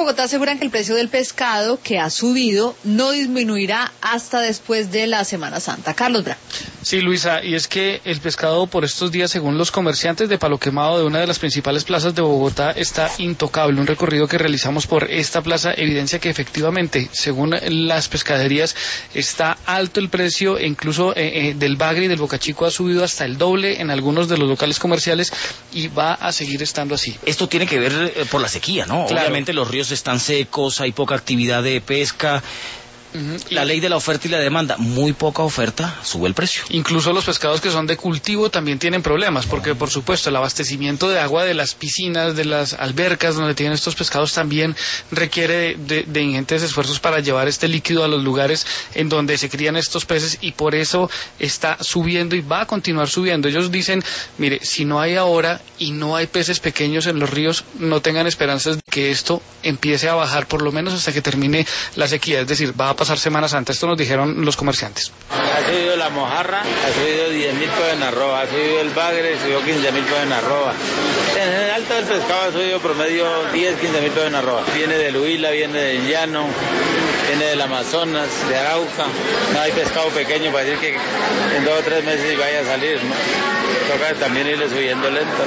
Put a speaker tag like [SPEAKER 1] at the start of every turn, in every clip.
[SPEAKER 1] Bogotá aseguran que el precio del pescado, que ha subido, no disminuirá hasta después de la Semana Santa. Carlos Bra.
[SPEAKER 2] Sí, Luisa, y es que el pescado por estos días, según los comerciantes de Palo Quemado, de una de las principales plazas de Bogotá, está intocable. Un recorrido que realizamos por esta plaza evidencia que efectivamente, según las pescaderías, está alto el precio, e incluso del bagre y del bocachico ha subido hasta el doble en algunos de los locales comerciales y va a seguir estando así.
[SPEAKER 3] Esto tiene que ver por la sequía, ¿no?
[SPEAKER 2] Claro.
[SPEAKER 3] Obviamente los ríos están secos, hay poca actividad de pesca. La ley de la oferta y la demanda, muy poca oferta, sube el precio.
[SPEAKER 2] Incluso los pescados que son de cultivo también tienen problemas, porque por supuesto el abastecimiento de agua de las piscinas, de las albercas donde tienen estos pescados también requiere de ingentes esfuerzos para llevar este líquido a los lugares en donde se crían estos peces, y por eso está subiendo y va a continuar subiendo. Ellos dicen, mire, si no hay ahora y no hay peces pequeños en los ríos, no tengan esperanzas de que esto empiece a bajar, por lo menos hasta que termine la sequía, es decir, va a pasar Semana Santa. Esto nos dijeron los comerciantes.
[SPEAKER 4] Ha subido la mojarra, ha subido 10.000 pesos en arroba, ha subido el bagre, subió 15.000 pesos en arroba. En general todo el pescado ha subido promedio 10, 15.000 pesos en arroba. Viene del Huila, viene del Llano, viene del Amazonas, de Arauca. No hay pescado pequeño para decir que en 2 o 3 meses vaya a salir, ¿no? Toca también irle subiendo lento.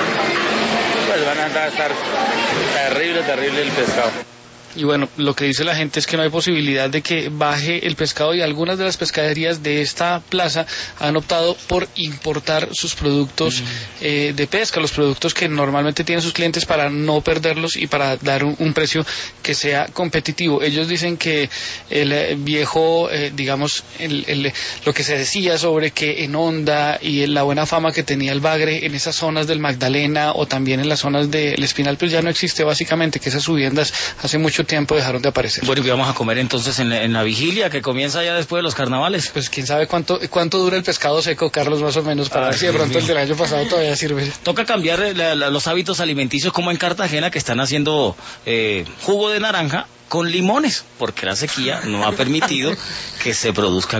[SPEAKER 4] Pues van a estar terrible el pescado.
[SPEAKER 2] Y bueno, lo que dice la gente es que no hay posibilidad de que baje el pescado, y algunas de las pescaderías de esta plaza han optado por importar sus productos de pesca, los productos que normalmente tienen sus clientes, para no perderlos y para dar un precio que sea competitivo. Ellos dicen que el viejo, digamos, lo que se decía sobre que en Honda y en la buena fama que tenía el bagre en esas zonas del Magdalena o también en las zonas del Espinal, pues ya no existe, básicamente, que esas subiendas hace mucho tiempo dejaron de aparecer.
[SPEAKER 3] Bueno, ¿y qué vamos a comer entonces en la vigilia que comienza ya después de los carnavales?
[SPEAKER 2] Pues quién sabe cuánto dura el pescado seco, Carlos, más o menos, para ver si de pronto el del año pasado todavía sirve.
[SPEAKER 3] Toca cambiar los hábitos alimenticios, como en Cartagena, que están haciendo jugo de naranja con limones, porque la sequía no ha permitido que se produzcan